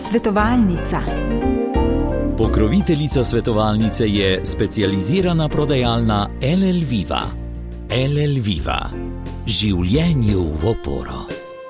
Svetovalnica. Pokroviteljica svetovalnice je specializirana prodajalna LL Viva. LL Viva. Življenju v oporo.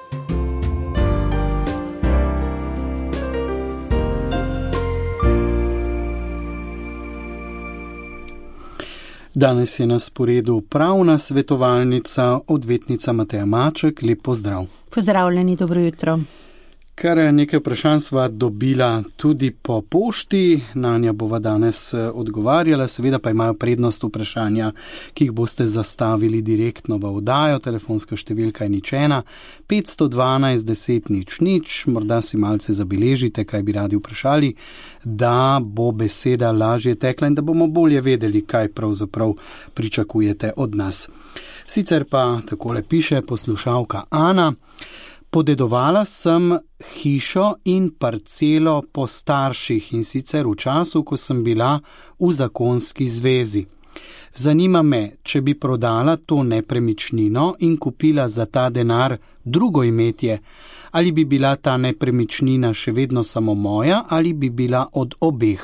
Danes je na sporedu pravna svetovalnica, odvetnica Mateja Maček. Lep pozdrav. Pozdravljeni, dobro jutro. Kar nekaj vprašanj sva dobila tudi po pošti, na nja bova danes odgovarjala, seveda pa imajo prednost vprašanja, ki jih boste zastavili direktno v oddajo. Telefonska številka je 1 512 10 00, morda si malce zabeležite, kaj bi radi vprašali, da bo beseda lažje tekla in da bomo bolje vedeli, kaj pravzaprav pričakujete od nas. Sicer pa takole piše poslušalka Ana: podedovala sem hišo in parcelo po starših, in sicer v času, ko sem bila v zakonski zvezi. Zanima me, če bi prodala to nepremičnino in kupila za ta denar drugo imetje, ali bi bila ta nepremičnina še vedno samo moja ali bi bila od obeh.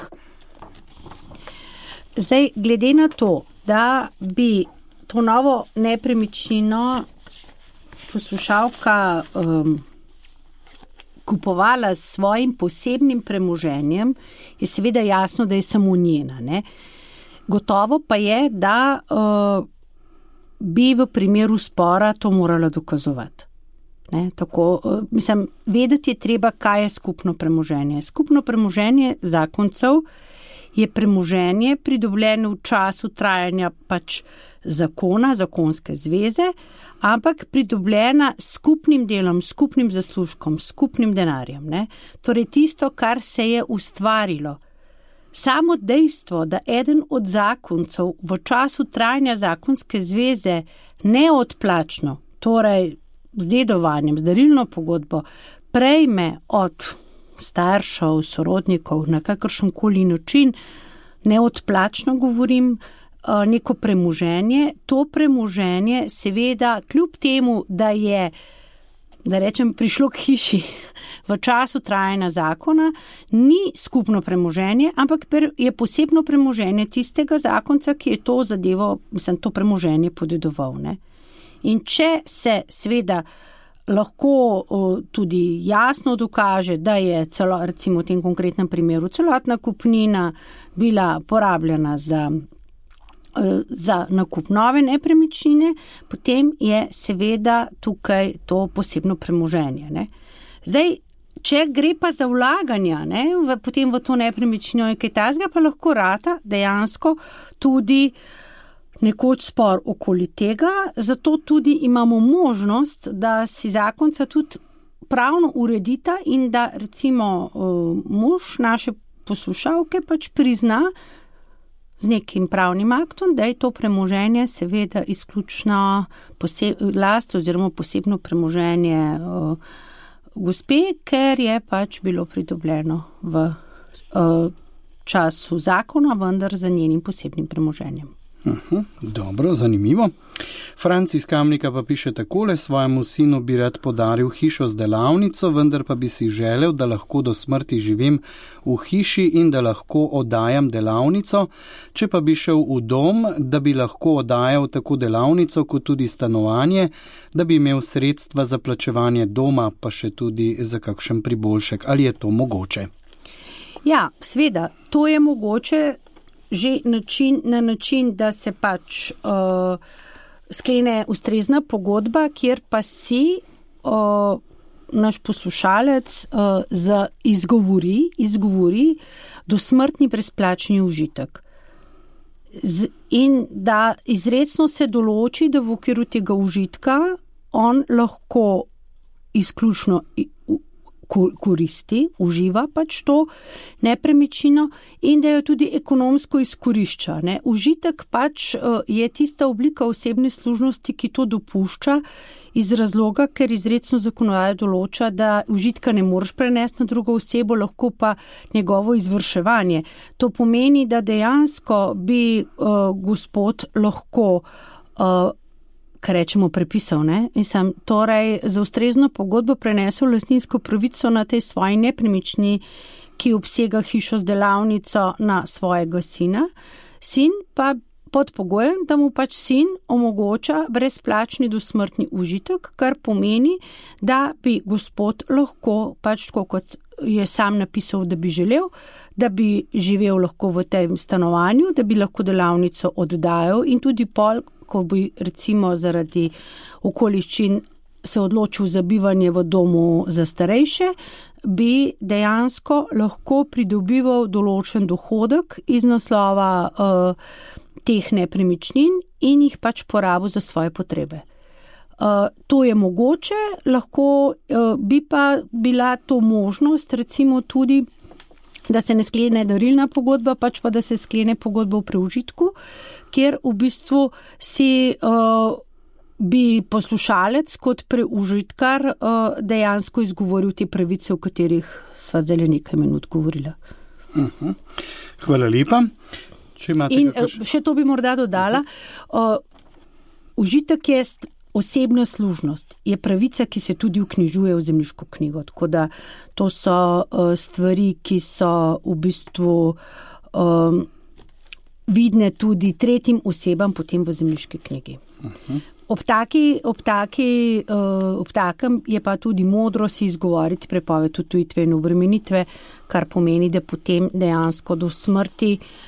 Zdaj, glede na to, da bi to novo nepremičnino poslušalka kupovala s svojim posebnim premoženjem, je seveda jasno, da je samo njena. Ne? Gotovo pa je, da bi v primeru spora to morala dokazovati. Ne? Tako, vedeti je treba, kaj je skupno premoženje. Skupno premoženje zakoncev je premoženje pridobljeno v času trajanja zakona, zakonske zveze, ampak pridobljena skupnim delom, skupnim zaslužkom, skupnim denarjem. Ne? Torej tisto, kar se je ustvarilo. Samo dejstvo, da eden od zakoncev v času trajanja zakonske zveze neodplačno, torej z dedovanjem, z darilno pogodbo, prejme od staršev, sorodnikov na kakršenkoli način, neodplačno govorim, neko premoženje, to premoženje seveda kljub temu, da je, da rečem, prišlo k hiši v času trajanja zakona, ni skupno premoženje, ampak je posebno premoženje tistega zakonca, ki je to zadevo, to premoženje podedoval. Ne? In če se seveda lahko tudi jasno dokaže, da je recimo v tem konkretnem primeru celotna kupnina bila porabljena za nakup nove nepremičnine, potem je seveda tukaj to posebno premoženje. Ne? Zdaj, če gre pa za vlaganja, potem v to nepremičnino je kaj takega, pa lahko rata dejansko tudi nekoč spor okoli tega, zato tudi imamo možnost, da si zakonca tudi pravno uredita in da recimo mož naše poslušalke prizna z nekim pravnim aktom, da je to premoženje seveda izključno last oziroma posebno premoženje gospe, ker je bilo pridobljeno v času zakona, vendar za njenim posebnim premoženjem. Dobro, zanimivo. Franc iz Kamnika pa piše takole: svojemu sinu bi rad podaril hišo z delavnico, vendar pa bi si želel, da lahko do smrti živim v hiši in da lahko oddajam delavnico. Če pa bi šel v dom, da bi lahko oddajal tako delavnico kot tudi stanovanje, da bi imel sredstva za plačevanje doma, pa še tudi za kakšen priboljšek. Ali je to mogoče? Ja, seveda, to je mogoče že na način, da se sklene ustrezna pogodba, kjer pa si naš poslušalec izgovori dosmrtni brezplačni užitek. In da izrecno se določi, da v okviru tega užitka on lahko izključno koristi, uživa to nepremičnino in da jo tudi ekonomsko izkorišča. Ne? Užitek je tista oblika osebne služnosti, ki to dopušča iz razloga, ker izrecno zakonodaja določa, da užitka ne moreš prenesti na drugo osebo, lahko pa njegovo izvrševanje. To pomeni, da dejansko bi gospod lahko kar rečemo, prepisal, ne? In sem torej za ustrezno pogodbo prenesel lastninsko pravico na tej svoji nepremičnini, ki obsega hišo z delavnico, na svojega sina. Sin pa pod pogojem, da mu pač sin omogoča brezplačni dosmrtni užitek, kar pomeni, da bi gospod lahko pač tako, kot je sam napisal, da bi želel, da bi živel lahko v tem stanovanju, da bi lahko delavnico oddajal in tudi pol, ko bi recimo zaradi okoliščin se odločil za bivanje v domu za starejše, bi dejansko lahko pridobival določen dohodek iz naslova teh nepremičnin in jih pač porabil za svoje potrebe. To je mogoče, lahko bi pa bila to možnost recimo tudi, da se ne sklene darilna pogodba, pač pa da se sklene pogodba v preužitku, kjer v bistvu si bi poslušalec kot preužitkar dejansko izgovoril te pravice, o katerih sva zdaj nekaj minut govorila. Hvala lepa. In še to bi morda dodala, užitek je osebna služnost, je pravica, ki se tudi vknjižuje v zemljiško knjigo, tako da to so stvari, ki so v bistvu vidne tudi tretjim osebam potem v zemljiški knjigi. Ob takem je pa tudi modro si izgovoriti prepoved odtujitve in obremenitve, kar pomeni, da potem dejansko do smrti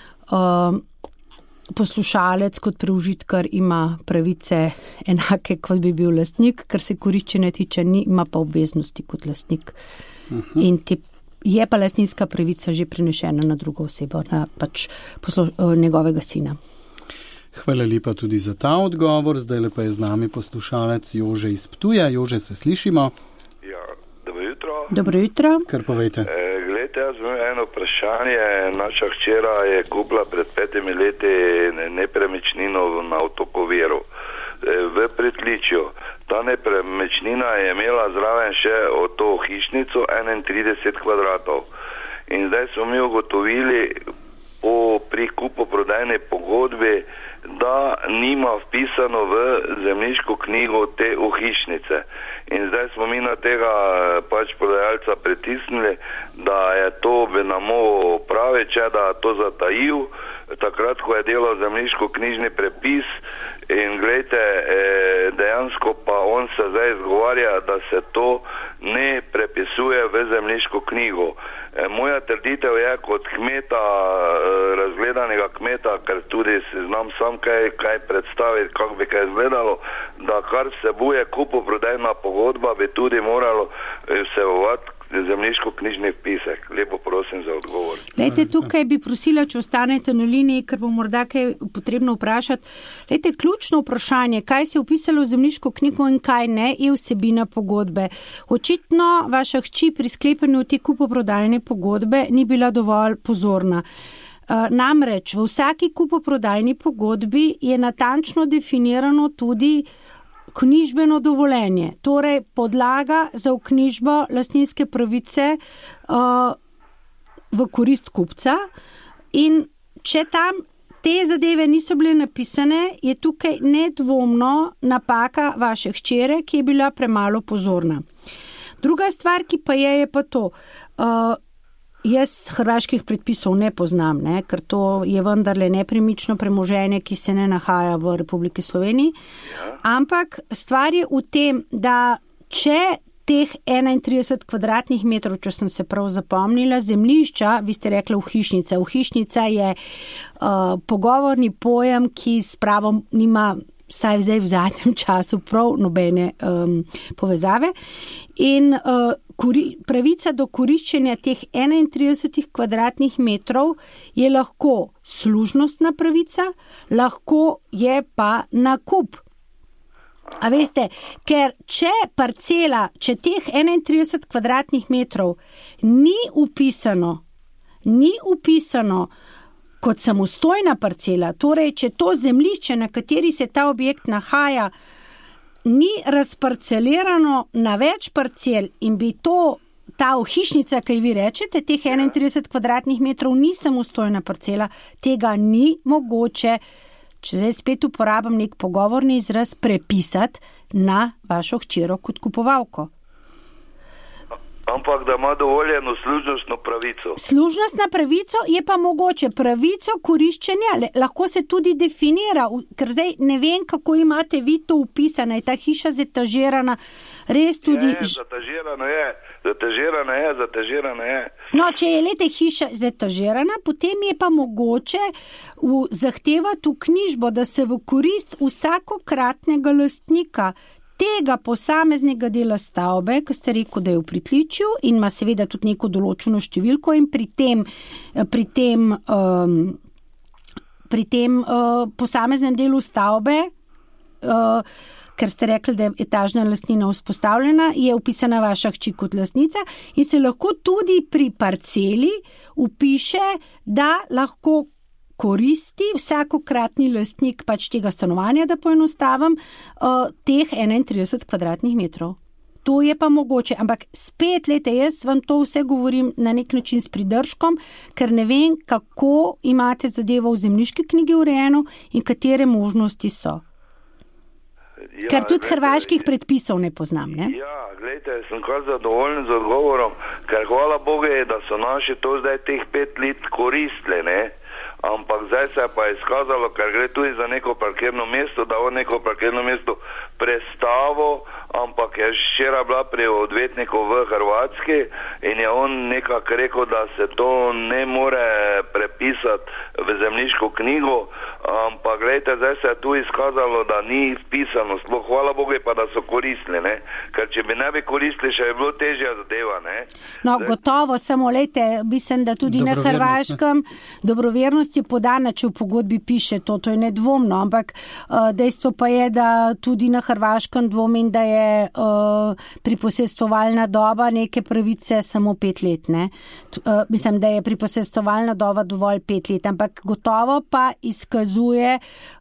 poslušalec kot preužitkar ima pravice enake, kot bi bil lastnik, kar se koriščenja tiče, ima pa obveznosti kot lastnik. In je pa lastninska pravica že prenešena na drugo osebo, na pač njegovega sina. Hvala lepa tudi za ta odgovor. Zdaj lepa je z nami poslušalec Jože iz Ptuja. Jože, se slišimo? Ja, dobro jutro. Dobro jutro. Kar povejte. Glejte, jaz imam eno vprašanje. Naša hčera je kupila pred 5 leti nepremičnino na Otoku Viru v Pritličju. Ta nepremičnina je imela zraven še od to hišnico 31 kvadratov. In zdaj smo mi ugotovili pri kupoprodajni pogodbi, da nima vpisano v zemljiško knjigo te hišnice. In zdaj smo mi na tega pač prodajalca pritisnili, da je to bi nam mogel praviče, da to zatajil, takrat, ko je delal zemljiško knjižni prepis. In gledajte, dejansko pa on se zdaj izgovarja, da se to ne prepisuje v zemljiško knjigo. Moja trditev je kot kmeta, razgledanega kmeta, ker tudi si znam sam kaj predstaviti, kako bi kaj izgledalo, da kar vsebuje kupoprodajna pogodba, bi tudi moralo vsebovati zemljiško-knjižni vpisek. Lepo prosim za odgovor. Lejte, tukaj bi prosila, če ostanete na liniji, ker bo morda kaj potrebno vprašati. Lejte, ključno vprašanje, kaj se je vpisalo v zemljiško knjigo in kaj ne, je vsebina pogodbe. Očitno vaša hči pri sklepanju te kupoprodajne pogodbe ni bila dovolj pozorna. Namreč v vsaki kupoprodajni pogodbi je natančno definirano tudi knjižbeno dovoljenje, torej podlaga za vknjižbo lastninske pravice v korist kupca, in če tam te zadeve niso bile napisane, je tukaj nedvomno napaka vaše hčere, ki je bila premalo pozorna. Druga stvar, ki pa je pa to, jaz hrvaških predpisov ne poznam, ker to je vendarle nepremično premoženje, ki se ne nahaja v Republiki Sloveniji. Ampak stvar je v tem, da če teh 31 kvadratnih metrov, če sem se prav zapomnila, zemljišča, vi ste rekli hišnica. Hišnica je pogovorni pojem, ki s pravom nima, saj zdaj v zadnjem času, prav nobene povezave. In pravica do koriščenja teh 31 kvadratnih metrov je lahko služnostna pravica, lahko je pa nakup. A veste, ker če teh 31 kvadratnih metrov ni upisano kot samostojna parcela, torej če to zemljišče, na kateri se ta objekt nahaja, ni razparcelirano na več parcel in bi ta hišnica, kaj vi rečete, teh 31 kvadratnih metrov ni samostojna parcela, tega ni mogoče če zdaj spet uporabim nek pogovorni izraz, prepisati na vašo hčero kot kupovalko. Ampak da ima dovoljeno služnostno pravico. Služnostna pravico je pa mogoče pravico koriščenja, lahko se tudi definira, ker zdaj ne vem, kako imate vi to upisano, je ta hiša zetažirana, res tudi... Zatažirana je. No, če je lete hiša zetažirana, potem je pa mogoče zahtevati v knjižbo, da se v korist vsakokratnega lastnika tega posameznega dela stavbe, ki ste rekel, da je v pritličju in ima seveda tudi neko določeno številko in pri tem posameznem delu stavbe, ker ste rekli, da je etažna lastnina vzpostavljena, je upisana vaša hči kot lastnica in se lahko tudi pri parceli upiše, da lahko koristi vsakokratni lastnik pač tega stanovanja, da poenostavim, teh 31 kvadratnih metrov. To je pa mogoče, ampak spet, jaz vam to vse govorim na nek način s pridržkom, ker ne vem, kako imate zadevo v zemljiški knjigi urejeno in katere možnosti so. Ja, ker tudi hrvaških predpisov ne poznam, ne? Ja, sem kar zadovoljen z odgovorom, ker hvala Bogu je, da so naši to zdaj teh 5 let koristili, ne? Ampak zdaj se je pa izkazalo, ker gre tudi za neko parkirno mesto, da on neko parkirno mesto prestavo, ampak je včeraj bila pri odvetniku v Hrvatski in je on nekako rekel, da se to ne more prepisati v zemljiško knjigo, ampak gledajte, zdaj se je tu izkazalo, da ni vpisano, sploh hvala Bogu je pa, da so koristili, ne? Ker če bi ne bi koristili, še je bilo težja zadeva, ne? No, zdaj... gotovo, samo mislim, da tudi na Hrvaškem dobrovernost je podana, če v pogodbi piše to je nedvomno, ampak dejstvo pa je, da tudi na Hrvaškem dvomim, da je priposestovalna doba neke pravice samo 5 let, ne? Mislim, da je priposestovalna doba dovolj 5 let, ampak gotovo pa izkazuje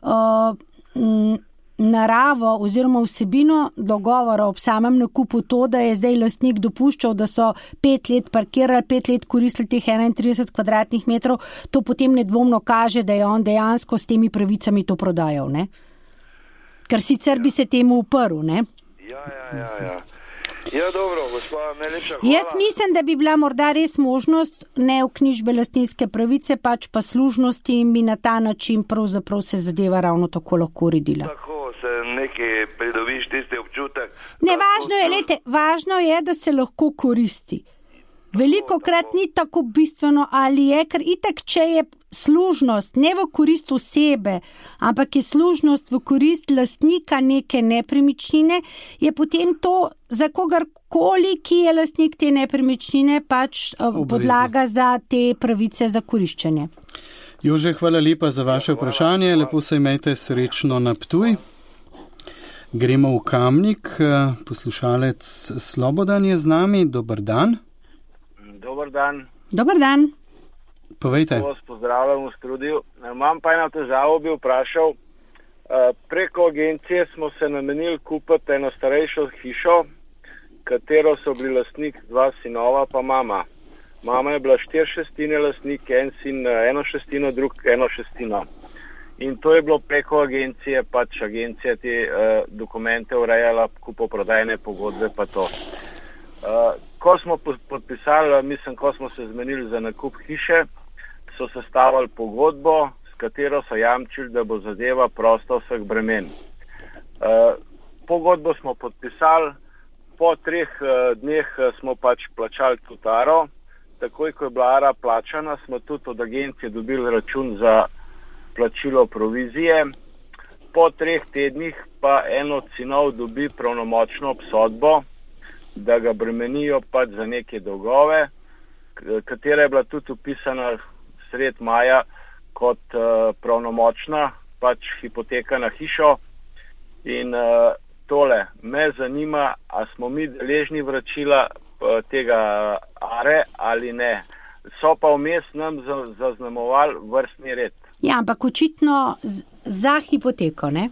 naravo oziroma vsebino dogovora ob samem nakupu to, da je zdaj lastnik dopuščal, da so 5 let parkirali, 5 let koristili teh 31 kvadratnih metrov, to potem nedvomno kaže, da je on dejansko s temi pravicami to prodajal, ne? Ker sicer bi se temu uprl, ne? Ja. Ja, dobro, gospod, najlepša hvala. Jaz mislim, da bi bila morda res možnost ne v knjižbe lastninske pravice, pač pa služnosti in bi na ta način pravzaprav se zadeva ravno tako lahko uredila. Tako se nekaj pridobiš tisti občutek. Ne, važno je, da se lahko koristi. Velikokrat ni tako bistveno, ali je, ker itak, če je služnost ne v korist osebe, ampak je služnost v korist lastnika neke nepremičnine, je potem to za kogarkoli, ki je lastnik te nepremičnine, pač podlaga za te pravice za koriščenje. Jože, hvala lepa za vaše vprašanje, lepo se imejte, srečno na Ptuj. Gremo v Kamnik, poslušalec Slobodan je z nami, dober dan. Dobar dan. Dobar dan. Povejte. Vas pozdravljam v studiu. Imam pa eno težavo, bi vprašal. Preko agencije smo se namenili kupiti eno starejšo hišo, katero so bili lastnik 2 sinova pa mama. Mama je bila 4/6 lastnik, en sin 1/6, drug 1/6. In to je bilo preko agencije, pač agencija te dokumente urejala, kupoprodajne pogodbe pa to. Ko smo podpisali, ko smo se zmenili za nakup hiše, so sestavili pogodbo, s katero so jamčili, da bo zadeva prosta vseh bremen. Pogodbo smo podpisali, po 3 dneh smo pač plačali tudi aro, takoj ko je bila ara plačana, smo tudi od agencije dobili račun za plačilo provizije. Po 3 tednih pa en od sinov dobi pravnomočno obsodbo, da ga bremenijo pač za neke dolgove, katera je bila tudi upisana sred maja kot pravnomočna pač hipoteka na hišo. In tole me zanima, a smo mi deležni vračila tega are ali ne. So pa vmes nam zaznamovali vrstni red. Ja, ampak očitno za hipoteko, ne?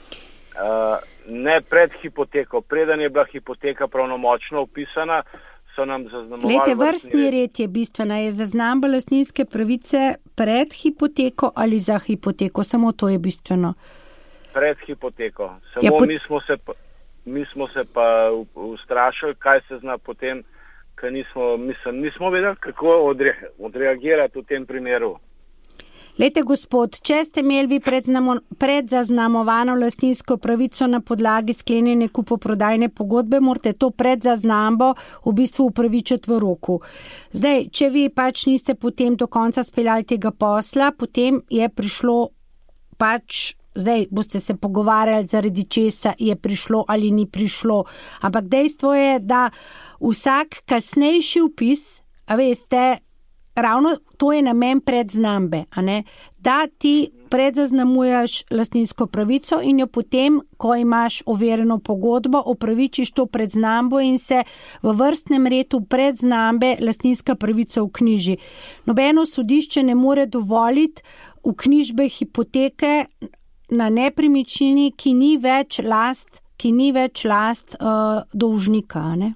Ne pred hipoteko. Preden je bila hipoteka pravnomočno upisana, so nam zaznamovali. Lejte, vrstni red je bistvena. Je zaznamba lastninske pravice pred hipoteko ali za hipoteko? Samo to je bistveno. Pred hipoteko. Samo mi smo se pa ustrašili, kaj se zna potem, ker nismo vedeli, kako odreagirati v tem primeru. Lejte, gospod, če ste imeli vi predzaznamovano lastninsko pravico na podlagi sklenjene kupoprodajne pogodbe, morate to predzaznambo v bistvu upravičiti v roku. Zdaj, če vi pač niste potem do konca speljali tega posla, potem je prišlo pač, zdaj boste se pogovarjali, zaradi česa je prišlo ali ni prišlo, ampak dejstvo je, da vsak kasnejši vpis, a veste, ravno to je namen predznambe, a ne? Da ti predzaznamuješ lastninsko pravico in jo potem, ko imaš overjeno pogodbo, opravičiš to predznambo in se v vrstnem redu predznambe lastninska pravica vknjiži. Nobeno sodišče ne more dovoliti vknjižbe hipoteke na nepremičnini, ki ni več last dolžnika, ne?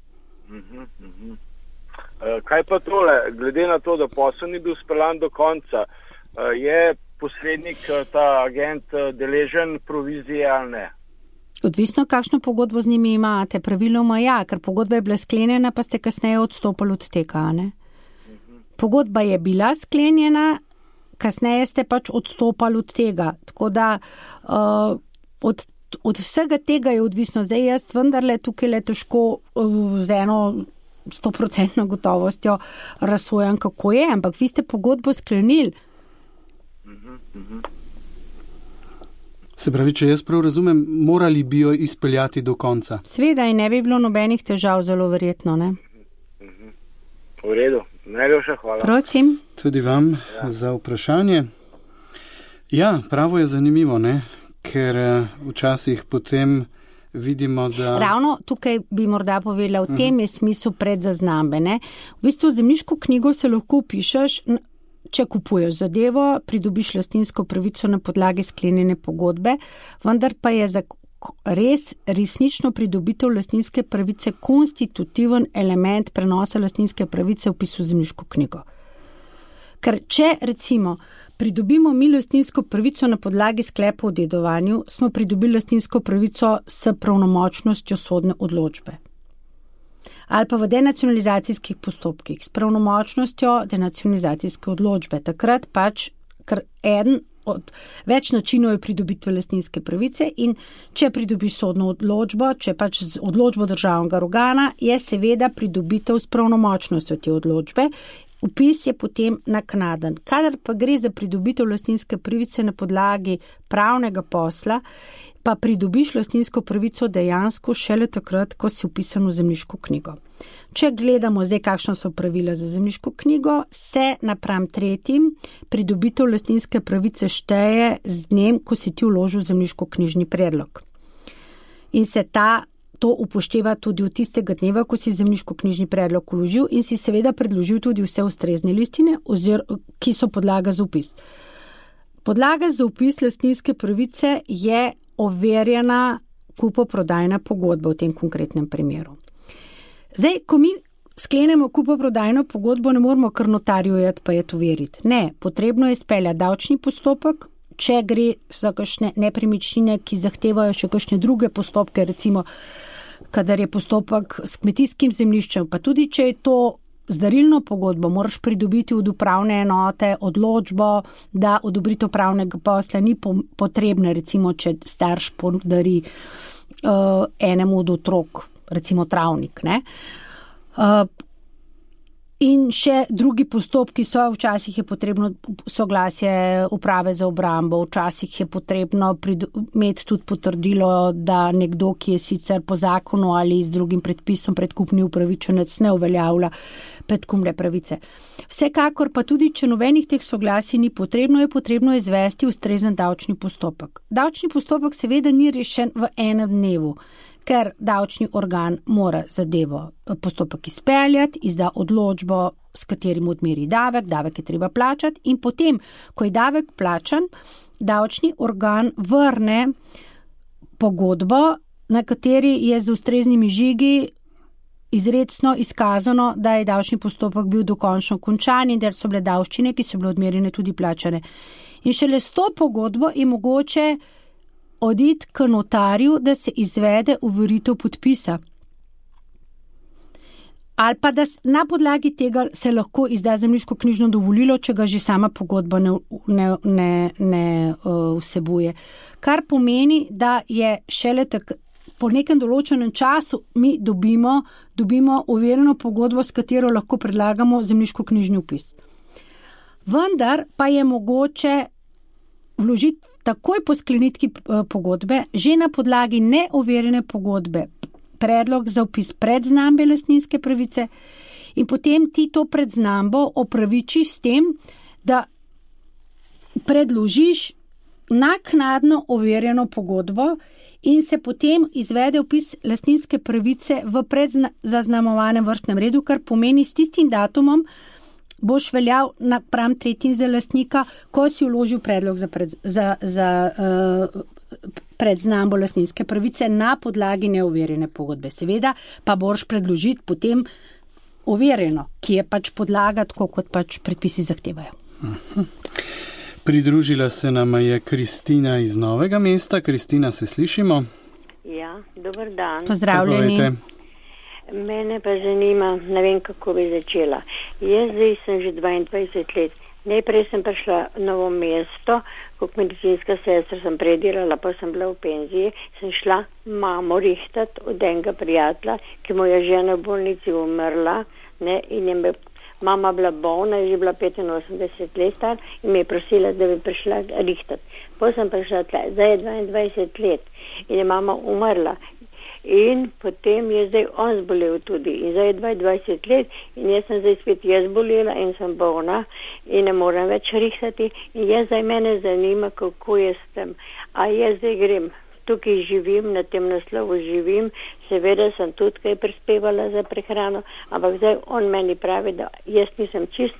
Kaj pa tole, glede na to, da posel ni bil speljan do konca, je posrednik, ta agent, deležen provizije ali ne? Odvisno, kakšno pogodbo z njimi imate. Praviloma ja, ker pogodba je bila sklenjena, pa ste kasneje odstopili od tega, ne? Pogodba je bila sklenjena, kasneje ste pač odstopali od tega. Tako da od vsega tega je odvisno. Zdaj jaz vendarle tukaj le težko z eno 100% gotovostjo razsojam, kako je, ampak vi ste pogodbo sklenili. Se pravi, če jaz prav razumem, morali bi jo izpeljati do konca. Sveda in ne bi bilo nobenih težav, zelo verjetno, ne? V redu, najlepša hvala. Prosim. Tudi vam za vprašanje. Ja, pravo je zanimivo, ne? Ker včasih potem vidimo, da... Ravno tukaj bi morda povedala, v tem je smisel predzaznambe, ne? V bistvu zemljiško knjigo se lahko vpišeš, če kupuješ zadevo, pridobiš lastninsko pravico na podlagi sklenjene pogodbe, vendar pa je za resnično pridobitev lastninske pravice konstitutiven element prenosa lastninske pravice v vpisu v zemljiško knjigo. Ker če recimo pridobimo mi lastninsko pravico na podlagi sklepa o dedovanju, smo pridobili lastninsko pravico s pravnomočnostjo sodne odločbe. Ali pa v denacionalizacijskih postopkih s pravnomočnostjo denacionalizacijske odločbe. Takrat pač, ker eden od več načinov je pridobitve lastninske pravice in če pridobiš sodno odločbo, če pač z odločbo državnega organa, je seveda pridobitev s pravnomočnostjo te odločbe. Vpis je potem naknaden. Kadar pa gre za pridobitev lastninske pravice na podlagi pravnega posla, pa pridobiš lastninsko pravico dejansko šele takrat, ko si vpisan v zemljiško knjigo. Če gledamo zdaj, kakšna so pravila za zemljiško knjigo, se napram tretjim pridobitev lastninske pravice šteje z dnem, ko si ti vložil zemljiško knjižni predlog. In se to upošteva tudi od tistega dneva, ko si zemljiško knjižni predlog vložil in si seveda predložil tudi vse ustrezne listine, ki so podlaga za vpis. Podlaga za vpis lastninske pravice je overjena kupoprodajna pogodba v tem konkretnem primeru. Zdaj, ko mi sklenemo kupoprodajno pogodbo, ne moramo kar notarju jeti pa je to veriti. Ne, potrebno je speljati davčni postopek, če gre za kakšne nepremičnine, ki zahtevajo še kakšne druge postopke, recimo, kadar je postopek s kmetijskim zemljiščem, pa tudi če je to z darilno pogodbo, moraš pridobiti od upravne enote odločbo, da odobritev pravnega posla ni potrebna, recimo, če starš podari enemu od otrok, recimo travnik, ne? In še drugi postopki so, včasih je potrebno soglasje uprave za obrambo, včasih je potrebno imeti tudi potrdilo, da nekdo, ki je sicer po zakonu ali z drugim predpisom predkupni upravičenec, ne uveljavlja predkupne pravice. Vsekakor pa tudi, če nobenih teh soglasij ni potrebno, je potrebno izvesti ustrezen davčni postopek. Davčni postopek seveda ni rešen v enem dnevu, ker davčni organ mora zadevo postopek izpeljati, izda odločbo, s katerim odmeri davek, davek je treba plačati in potem, ko je davek plačan, davčni organ vrne pogodbo, na kateri je z ustreznimi žigi izrecno izkazano, da je davčni postopek bil dokončno končan in da so bile davščine, ki so bile odmerjene, tudi plačane. In šele s to pogodbo je mogoče oditi k notarju, da se izvede overitev podpisa. Ali pa da na podlagi tega se lahko izda zemljiško-knjižno dovolilo, če ga že sama pogodba ne vsebuje. Kar pomeni, da je šele po nekem določenem času mi dobimo overjeno pogodbo, s katero lahko predlagamo zemljiško-knjižni vpis. Vendar pa je mogoče vložiti takoj po sklenitvi pogodbe, že na podlagi neoverjene pogodbe, predlog za vpis predznambe lastninske pravice in potem ti to predznambo opravičiš s tem, da predložiš naknadno overjeno pogodbo in se potem izvede vpis lastninske pravice v predzaznamovanem vrstnem redu, kar pomeni s tistim datumom boš veljal napram tretjim za lastnika, ko si vložil predlog za predznambo lastninske pravice na podlagi neoverjene pogodbe. Seveda pa boš predložiti potem overjeno, ki je pač podlaga, tako kot pač predpisi zahtevajo. Pridružila se nam je Kristina iz Novega mesta. Kristina, se slišimo? Ja, dober dan. Pozdravljeni. Mene pa zanima, ne vem, kako bi začela. Jaz zdaj sem že 22 let. Najprej sem prišla v Novo mesto, kot medicinska sestra sem predelala, pa sem bila v penziji. Sem šla mamo rihtati od enega prijatelja, ki mu je žena v bolnici umrla, ne, in je mama bila bolna, je že bila 85 let star in me je prosila, da bi prišla rihtati. Potem sem prišla tle, zdaj je 22 let in je mama umrla. In potem je zdaj on zbolel tudi in zdaj je 22 let in jaz sem zdaj spet jaz bolela in sem bolna in ne moram več rihtati in jaz zdaj mene zanima, kako je s tem. A jaz zdaj grem, tukaj živim, na tem naslovu živim, seveda sem tudi kaj prispevala za prehrano, ampak zdaj on meni pravi, da jaz nisem čist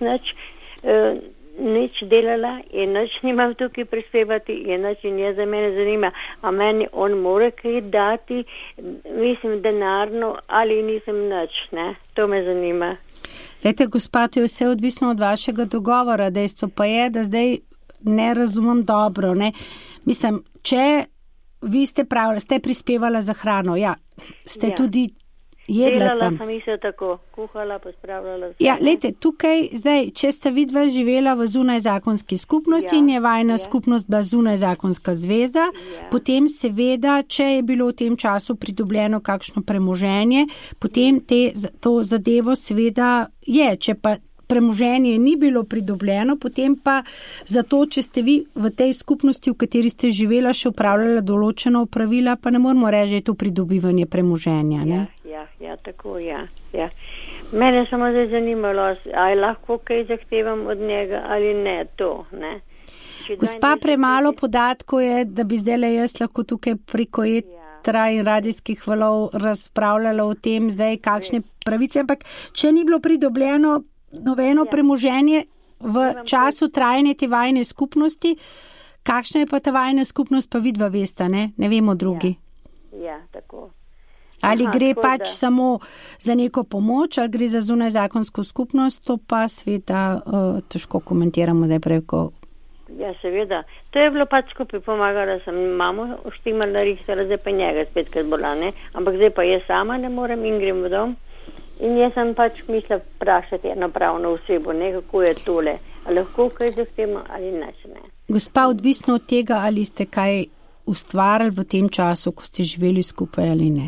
nič delala in nič nimam tukaj prispevati in nič in jaz za mene zanima, a meni on mora kaj dati, mislim denarno ali nisem nič, ne? To me zanima. Lejte, gospa, to je vse odvisno od vašega dogovora, dejstvo pa je, da zdaj ne razumem dobro, ne? Mislim, če vi ste prispevala za hrano, ja, ste tudi jedla tam. Delala sem isto tako, kuhala, pospravljala. Ja, lejte, tukaj zdaj, če ste vidva živela v zunajzakonski skupnosti in je vajna skupnost bila zunajzakonska zveza, potem seveda, če je bilo v tem času pridobljeno kakšno premoženje, potem to zadevo seveda je, če pa premoženje ni bilo pridobljeno, potem pa zato, če ste vi v tej skupnosti, v kateri ste živela, še upravljala določena opravila, pa ne moramo reči, da je to pridobivanje premoženja, ne? Ja, tako, ja. Mene samo zdaj zanimalo, ali lahko kaj zahtevam od njega ali ne, to, ne. Gospa, premalo podatkov je, da bi zdaj jaz lahko tukaj preko etra in radijskih valov razpravljala o tem zdaj, kakšne pravice, ampak če ni bilo pridobljeno nobeno premoženje v času trajanja te vajne skupnosti, kakšna je pa ta vajna skupnost, pa vidva vesta, ne vemo drugi. Ja, tako. Ali gre pač samo za neko pomoč, ali gre za zunajzakonsko skupnost, to pa sveta težko komentiramo zdaj preko. Ja, seveda. To je bilo pač skupaj pomagala, sem mamo štimala, rihtala, zdaj pa njega spet, kad bola, ne? Ampak zdaj pa jaz sama ne morem in grem v dom. In jaz sem pač mislila vprašati eno pravno osebo, ne, kako je tole. Ali lahko kaj zahtevamo ali ne. Gospa, odvisno od tega, ali ste kaj ustvarjali v tem času, ko ste živeli skupaj ali ne.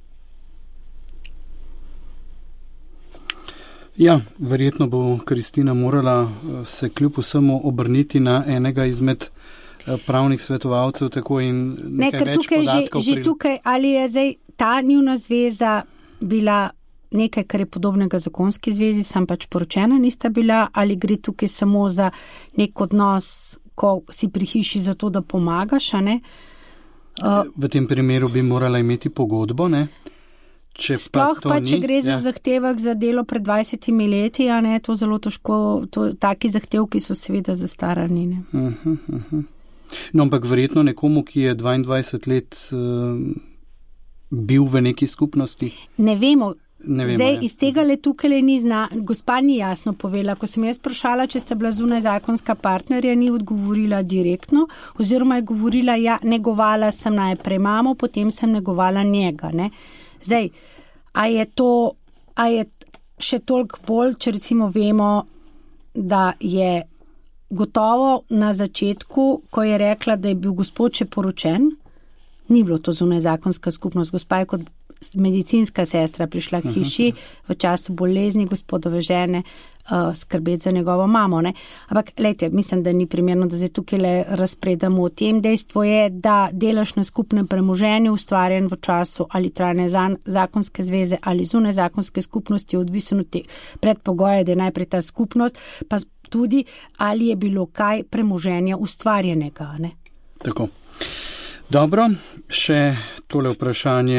Ja, verjetno bo Kristina morala se kljub vsemu obrniti na enega izmed pravnih svetovalcev, tako in nekaj več podatkov. Že tukaj, ali je zdaj ta njuna zveza bila nekaj, kar je podobnega zakonski zvezi, sam pač poročena nista bila, ali gre tukaj samo za nek odnos, ko si pri hiši za to, da pomagaš, a ne? V tem primeru bi morala imeti pogodbo, ne? Sploh pa, če gre za zahtevek za delo pred 20 leti, a ne, to zelo težko, taki zahtevki so seveda zastarani, ne. No, ampak verjetno nekomu, ki je 22 let bil v neki skupnosti. Ne vemo. ne vem. Zdaj, iz tega le tukaj ni gospa ni jasno povedala. Ko sem jaz vprašala, če sta bila zunaj zakonska partnerja, ni odgovorila direktno, oziroma je govorila, ja, negovala sem najprej mamo, potem sem negovala njega, ne. Zdaj, a je še toliko bolj, če recimo vemo, da je gotovo na začetku, ko je rekla, da je bil gospod še poročen, ni bilo to zunaj zakonska skupnost. Gospa je kot medicinska sestra prišla k hiši v času bolezni gospodove žene skrbeti za njegovo mamo. Ne? Ampak, lejte, mislim, da ni primerno, da zdaj tukaj le razpredamo o tem. Dejstvo je, da delež na skupnem premoženju ustvarjen v času ali trajne zakonske zveze ali zunaj zakonske skupnosti je odvisen od teh predpogoja, da je najprej ta skupnost, pa tudi, ali je bilo kaj premoženja ustvarjenega. Ne? Tako. Dobro, še tole vprašanje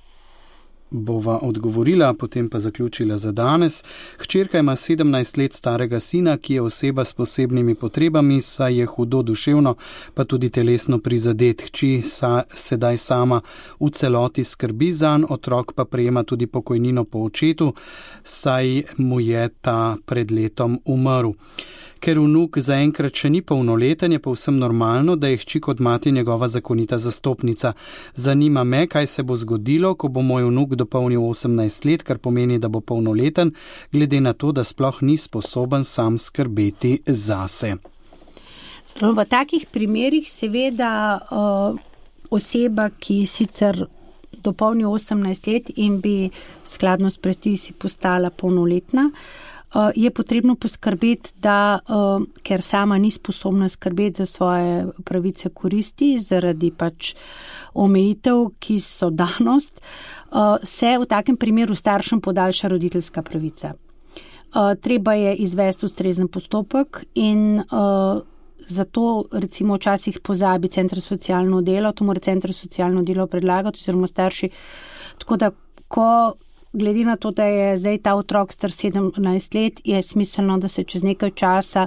bova odgovorila, potem pa zaključila za danes. Hčerka ima 17 let starega sina, ki je oseba s posebnimi potrebami, saj je hudo duševno, pa tudi telesno prizadet. Hči sedaj sama v celoti skrbi zanj, otrok pa prejema tudi pokojnino po očetu, saj mu je ta pred letom umrl. Ker vnuk zaenkrat še ni polnoleten, je povsem normalno, da je hči kot mati njegova zakonita zastopnica. Zanima me, kaj se bo zgodilo, ko bo moj vnuk dopolnil 18 let, kar pomeni, da bo polnoleten, glede na to, da sploh ni sposoben sam skrbeti zase. V takih primerih seveda oseba, ki sicer dopolni 18 let in bi skladno s predpisi postala polnoletna, je potrebno poskrbeti, da, ker sama ni sposobna skrbeti za svoje pravice koristi, zaradi pač omejitev, ki so danost, se v takem primeru staršem podaljša roditeljska pravica. Treba je izvesti ustrezen postopek in zato recimo včasih pozabi center za socialno delo, to mora center za socialno delo predlagati oziroma starši. Tako da, glede na to, da je zdaj ta otrok star 17 let, je smiselno, da se čez nekaj časa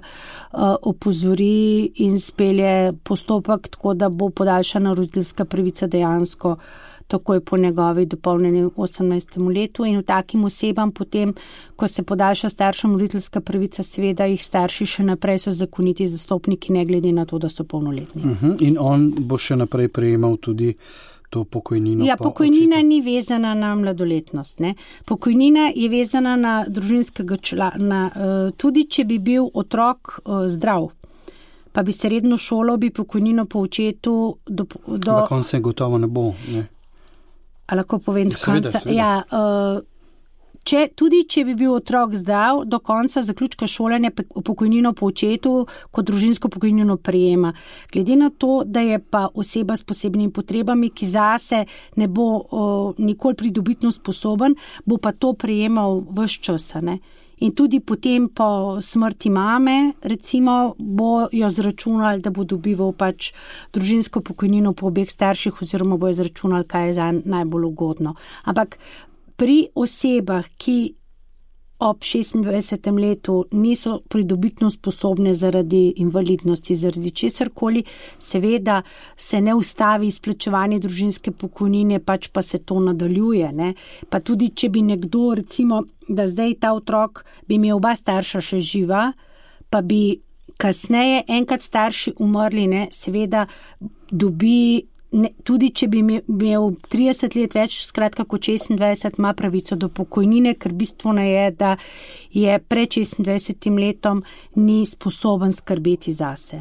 opozori in spelje postopek, tako da bo podaljšana roditeljska pravica dejansko takoj po njegovi dopolnjeni 18. letu in v takim osebam potem, ko se podaljša staršem roditeljska pravica, seveda jih starši še naprej so zakoniti zastopniki, ne glede na to, da so polnoletni. In on bo še naprej prejemal tudi to pokojnino. Ja, pokojnina ni vezana na mladoletnost. Ne? Pokojnina je vezana na družinskega člana. Tudi, če bi bil otrok zdrav, pa bi se redno šolal, bi pokojnino po očetu do konca gotovo ne bo. Ne? A lahko povem do konca? Seveda. Ja, tudi če bi bil otrok zdrav, do konca zaključka šolanja pokojnino po očetu kot družinsko pokojnino prejema. Glede na to, da je pa oseba s posebnimi potrebami, ki zase ne bo nikoli pridobitno sposoben, bo pa to prejemal ves čas. Ne? In tudi potem po smrti mame, recimo, bo jo zračunali, da bo dobival pač družinsko pokojnino po obeh starših oziroma bo jo zračunali, kaj je za najbolj ugodno. Ampak pri osebah, ki ob 26. letu niso pridobitno sposobne zaradi invalidnosti, zaradi česarkoli, seveda se ne ustavi izplačevanje družinske pokojnine, pač pa se to nadaljuje. Ne? Pa tudi, če bi nekdo, recimo, da zdaj ta otrok bi imel oba starša še živa, pa bi kasneje enkrat starši umrli, ne? Seveda dobi tudi če bi imel 30 let več, skratka kot 26, ima pravico do pokojnine, ker bistveno je, da je pred 26 letom ni sposoben skrbeti zase.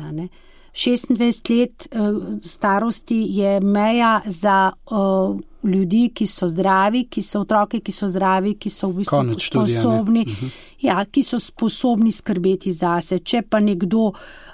26 let starosti je meja za ljudi, ki so zdravi, ki so otroke, ki so zdravi, ki so v bistvu sposobni, ki so sposobni skrbeti zase. Če pa nekdo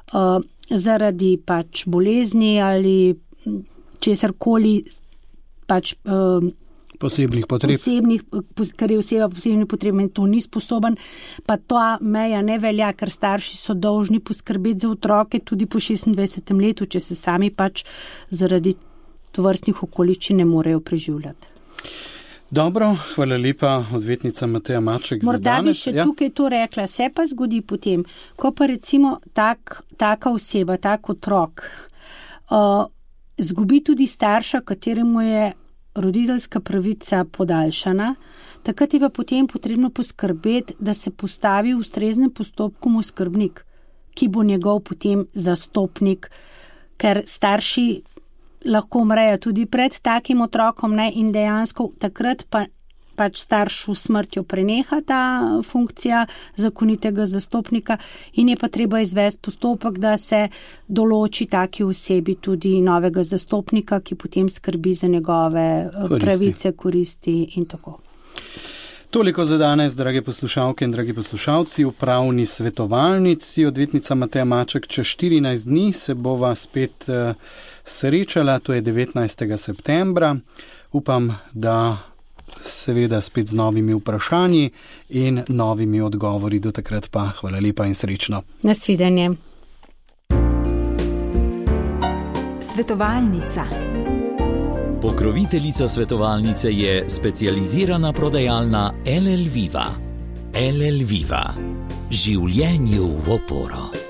zaradi pač bolezni ali česarkoli pač posebnih potreb, ker je oseba posebnih potreb in to ni sposoben, pa ta meja ne velja, ker starši so dolžni poskrbeti za otroke tudi po 26. letu, če se sami pač zaradi tovrstnih okoliščin ne morejo preživljati. Dobro, hvala lepa, odvetnica Mateja Maček za danes. Morda bi še tukaj to rekla, se pa zgodi potem, ko pa recimo taka oseba, tak otrok, zgubi tudi starša, kateremu je roditeljska pravica podaljšana, takrat je pa potem potrebno poskrbeti, da se postavi v ustreznem postopku skrbnik, ki bo njegov potem zastopnik, ker starši lahko umrejo tudi pred takim otrokom, ne, in dejansko takrat pač staršu smrtjo preneha ta funkcija zakonitega zastopnika in je pa treba izvesti postopek, da se določi taki osebi tudi novega zastopnika, ki potem skrbi za njegove pravice, koristi in tako. Toliko za danes, drage poslušalke in dragi poslušalci, v pravni svetovalnici. Odvetnica Mateja Maček, čez 14 dni se bova spet srečala, to je 19. septembra. Upam, da seveda spet z novimi vprašanji in novimi odgovori. Do takrat pa hvala lepa in srečno. Nasvidenje. Svetovalnica. Pokroviteljica svetovalnice je specializirana prodajalna LL Viva. LL Viva. Življenju v oporo.